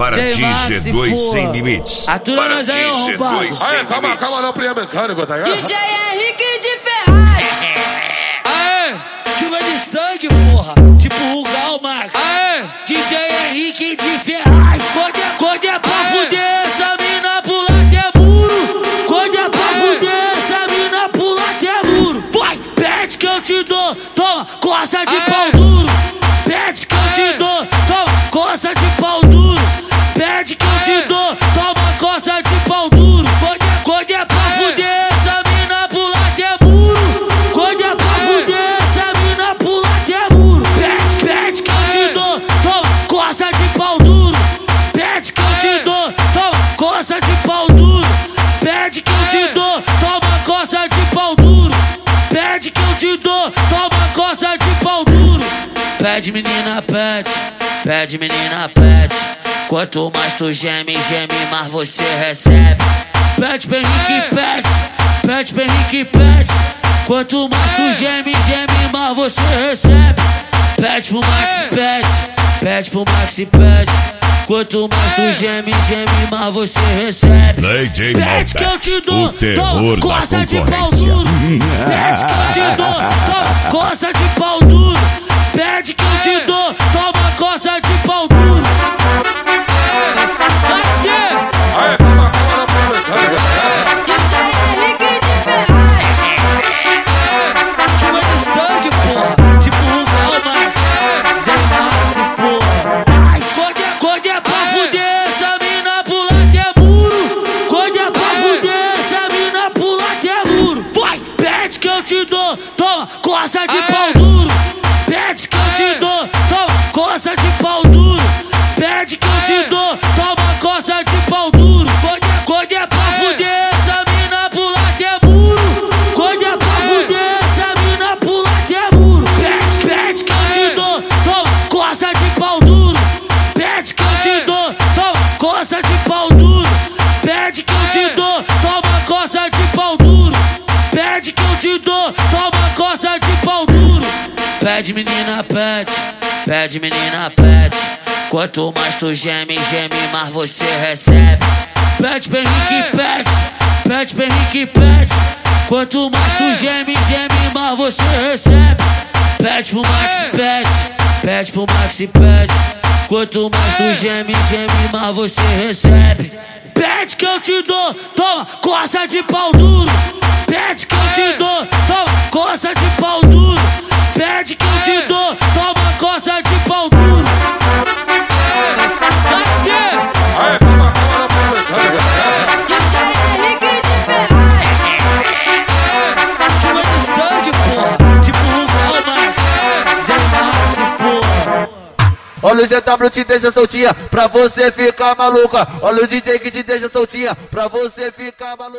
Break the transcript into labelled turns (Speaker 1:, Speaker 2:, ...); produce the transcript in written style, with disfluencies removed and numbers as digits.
Speaker 1: Para TG2 sem limites. Para TG2 sem limites.
Speaker 2: Calma não, Priya Mecânico, tá ligado?
Speaker 3: DJ Henrique de Ferraz.
Speaker 4: Aê, chuva de sangue, porra. Tipo o Gal Max. Aê, DJ Henrique de Ferraz. Quando é pra fuder, essa mina pula até muro. Quando é pra fuder, essa mina pula até muro. Vai, pede que eu te dou, toma, coça de pau duro. Pede que eu te dou, toma, coça de pau duro. Pede que eu te dou, toma, coça de pau duro. Quando é pra fuder, essa mina pula até muro. Quando é pra fuder, essa mina pula até muro. Pede que eu te dou, toma, coça de pau duro. Pede que eu te dou, toma, coça de pau duro. Pede que eu te dou, toma, coça de pau duro. Pede que eu te dou, toma, coça de pau duro. Pede menina, pede menina, pede. Quanto mais tu geme, mais você recebe. Pede pra Henrique, pede pra Henrique, pede. Quanto mais tu geme, mais você recebe. Pede pro Max, pede pro Max, pede. Quanto mais tu geme, mais você recebe. Pede que eu te dou, toma, coça de pau duro. Pede que eu te dou, toma, coça de pau duro. Pede que eu te dou, toma, coça de pau duro.
Speaker 2: Aê, calma não, Priya Mecânico.
Speaker 3: DJ Henrique de Ferraz.
Speaker 4: Chuva de sangue, porra. Tipo o Gal Max. Zé Max, porra. Quando é pra fuder, essa mina pula até muro. Quando é pra fuder, essa mina pula até muro. Vai, pede que eu te dou, toma, coça de pau duro. Pede que eu te dou, toma, coça de pau duro. Pede que eu te dou, toma, coça de pau duro. Quando é pra fuder, essa mina pula até muro. Quando é pra fuder, essa mina pula até muro. Pede que eu te dou, toma, coça de pau duro. Pede que eu te dou, toma, coça de pau duro. Pede que eu te dou, toma, coça de pau duro. Pede que eu te dou, toma, coça de pau duro. Pede menina, pede menina, pede. Quanto mais tu geme, mais você recebe. Pede pra Henrique, pede pra Henrique, pede. Quanto mais tu geme, mais você recebe. Pede pro Max, pede pro Max, pede. Quanto mais tu geme, mais você recebe. Pede que eu te dou, toma, coça de pau duro. Pede que eu te dou, toma, coça de pau duro. Pede que eu te dou, toma, coça de pau duro.
Speaker 2: Aê, calma não, Priya Mecânico.
Speaker 3: DJ Henrique de Ferraz.
Speaker 4: Chuva de sangue, porra. Tipo o Gal Max. Zé Max, porra.
Speaker 5: Olha o GW te deixa soltinha pra você ficar maluca. Olha o DJ que te deixa soltinha pra você ficar maluca.